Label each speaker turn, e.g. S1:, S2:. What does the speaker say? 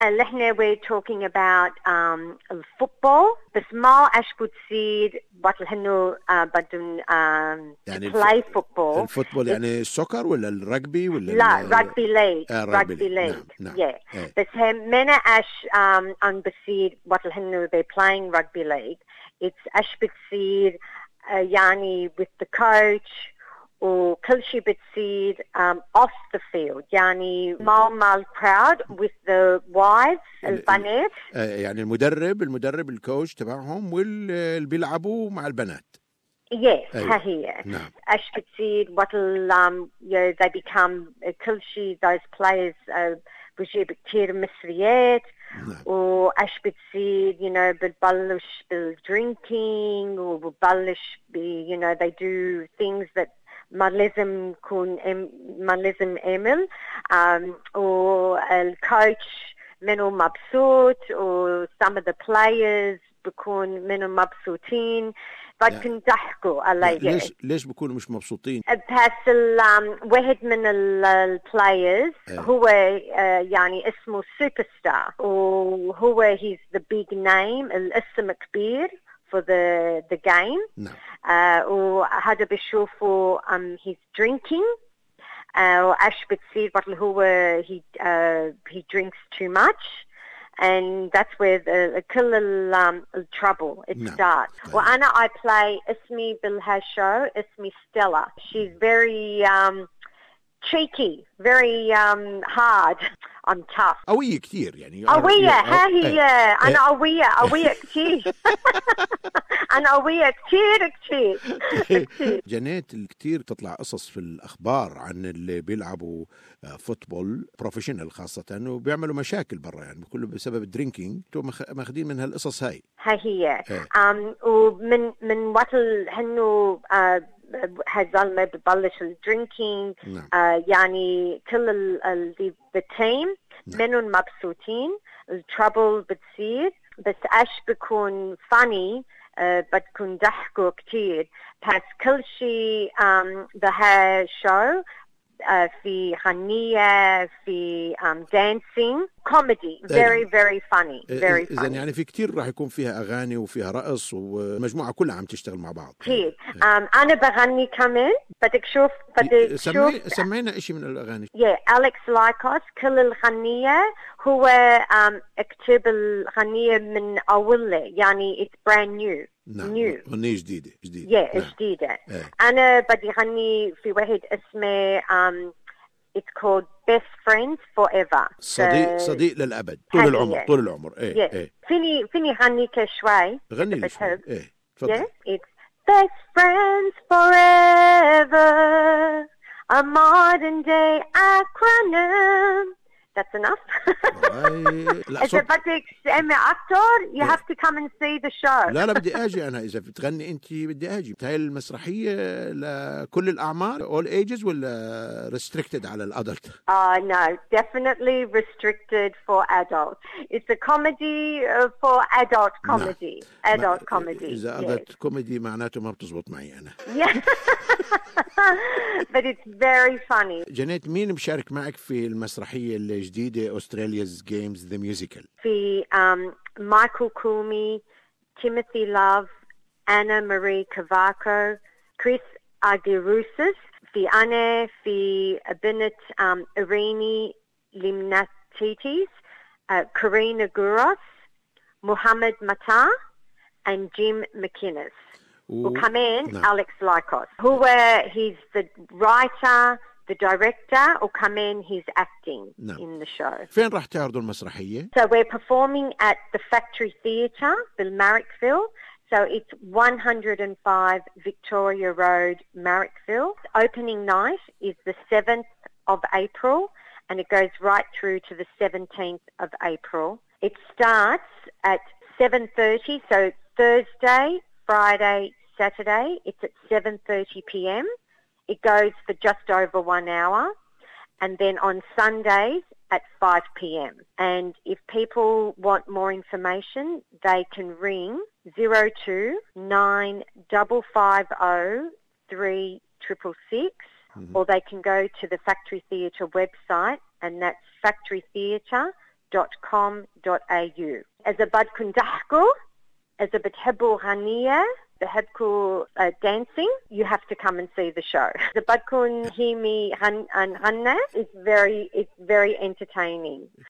S1: اللي احنا we're talking about الفوتبول بس ما ايش بتصير بطل هنو بدون
S2: يعني
S1: play football.
S2: الفوتبول يعني السوكر ولا الرجبي ولا
S1: لا rugby league.
S2: rugby
S1: league.
S2: نعم.
S1: Yeah. بس هم منا ايش عم بتصير بطل هنو they're playing rugby league. It's ايش بتصير يعني with the coach وكل شيء بتصير off the field يعني مال crowd with the wives البنات.
S2: يعني المدرب الكوتش تبعهم واللي بيلعبوا مع البنات.
S1: Yes,
S2: أيوة.
S1: هي.
S2: نعم.
S1: ايش بتصير they become كل شيء those players بيجيب كتير مصريات.
S2: نعم.
S1: وإيش بتصير بتبلش بالdrinking وبتبلش they do things that ما لازم اعمل والكوتش منو مبسوط و some of the players بيكون منو مبسوطين بدكن ضحكوا علي.
S2: ليش بيكونوا مش مبسوطين؟
S1: بس واحد من البلايرز هو يعني اسمه سوبر ستار وهو he's the big name الاسم كبير for the game.
S2: نعم.
S1: وهذا بيشوفوا he's drinking وإيش بتصير بطل هو he drinks too much and that's where كل الtrouble it starts. وأنا I play اسمي بالهالشو اسمي Stella. She's very cheeky, very hard. I'm tough.
S2: قوية كتير يعني.
S1: قوية ها هي. أنا قوية كتير. أنا قوية كتير.
S2: جانيت كتير تطلع قصص في الأخبار عن اللي بيلعبوا فوتبول بروفيشنال خاصة وبيعملوا مشاكل برا يعني كله بسبب الدرينكينج. تو ماخدين من هالقصص هاي.
S1: هي. ومن وقت هنو هالزلمة ببلش الدرينكينج. يعني كل التيم منهم مبسوطين الترابل بتصير بس ايش بيكون فاني بتكون ضحكوا كتير بس كل شيء بهالشو في غنية في dancing comedy very very funny very funny.
S2: إذن يعني في كتير راح يكون فيها أغاني وفيها رقص والمجموعة كلها عم تشتغل مع بعض
S1: كتير. أنا بغني كمان بدك شوف
S2: سمعنا إشي من الأغاني.
S1: أليكس لايكوس كل الغنية هو اكتب الغنية من أوله يعني it's brand new.
S2: نعم. غنية جديدة.
S1: جديدة. أنا بدي غني في واحد اسمه it's called Best Friends Forever.
S2: صديق للأبد طول العمر.
S1: فيني غنيك شوي.
S2: غني لي شوي.
S1: Yes, it's Best Friends Forever, a modern day acronym. That's enough. إذا بدك تسمع أكتر you have to come and see the show.
S2: لا بدي أجي أنا إذا بتغني أنت بدي أجي. هاي المسرحية لكل الأعمار all ages ولا restricted على الأدلت؟
S1: No, definitely restricted for adults. It's a comedy for adult comedy. Adult comedy.
S2: إذا adult comedy معناته ما بتزبط معي أنا.
S1: But it's very funny.
S2: جانيت مين مشارك معك في المسرحية الجديدة Australia's Games the Musical؟
S1: في مايكل كومي تيموثي لاف أنا ماري كافاكو كريس أغيروسس في أنا في بنت إريني ليمناتيتيس كارينا غوروس محمد متا and Jim McInnes. وكمان أليكس لايكوس هو he's the writer the director وكمان he's acting in the show.
S2: فين راح تعرضوا المسرحية؟
S1: So we're performing at the Factory Theatre بالماركفيل. So it's 105 Victoria Road, Marrickville. Opening night is the 7th of April and it goes right through to the 17th of April. It starts at 7:30, so Thursday, Friday, Saturday, it's at 7:30 p.m. It goes for just over 1 hour. And then on Sundays at 5 p.m. And if people want more information, they can ring 02-9550-3666 or they can go to the Factory Theatre website and that's factorytheatre.com.au. إذا بدكم تضحكوا، إذا بتحبوا غنية، بحبكوا dancing, you have to come and see the show. إذا بدكم hear me غنى, it's very entertaining.